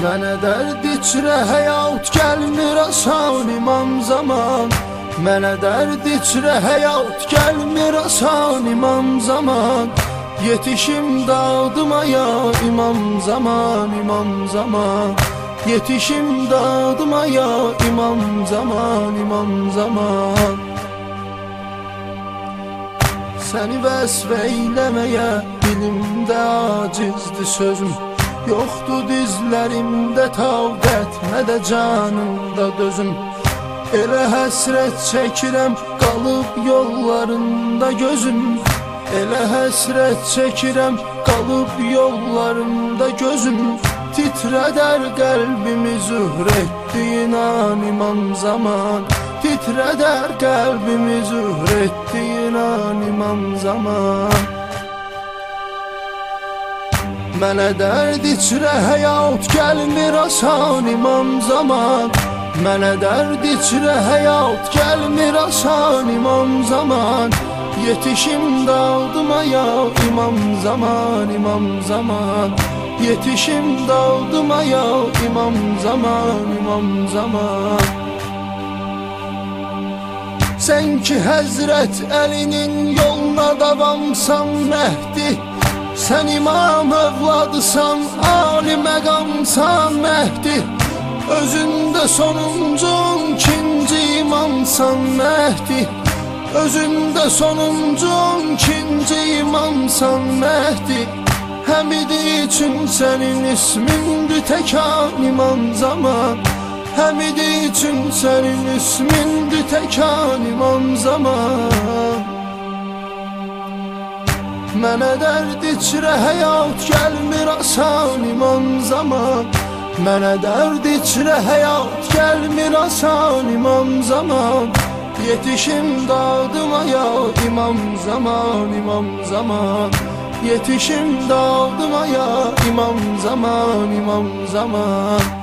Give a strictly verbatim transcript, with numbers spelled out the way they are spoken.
Mənə dərd içrə həyat gəlmir asan imam zaman. Mənə dərd içrə həyat gəlmir asan imam zaman. Yetişim dadıma ya imam zaman, imam zaman. Yetişim dadıma ya imam zaman, imam zaman. Səni vəsf eyləməyə dilimdə acizdir sözüm. Yoxdur dizlərimdə taqət, nə də canımda dözüm. Elə həsrət çəkirəm qalıb yollarında gözüm. Elə həsrət çəkirəm qalıb yollarında gözüm. Titrədər qəlbimi zühr etdiyin an imam zaman. Titrədər qəlbimi zühr etdiyin an imam zaman. Mənə dərd içrə həyat gəlmir asan imam zaman. Mənə dərd içrə həyat gəlmir asan imam zaman. Yetişim dadıma ya imam zaman, imam zaman. Yetişim dadıma ya imam zaman, imam zaman. Sən ki Həzrət Əlinin yoluna davamsan Məhdi. Sən imam övladısan, ali məqamsan Məhdi. Özündə sonuncun ikinci imamsan Məhdi. Özündə sonuncun ikinci imamsan Məhdi. Həmidi üçün sənin ismindir təkan imam zaman. Həmidi üçün sənin ismindir təkan imam zaman. Mənə dərd içrə həyat gəlmir asan imam zaman. Mənə dərd içrə həyat gəlmir asan imam zaman. Yetişim dadıma ya imam zaman, imam zaman. Yetişim dadıma ya imam zaman, imam zaman.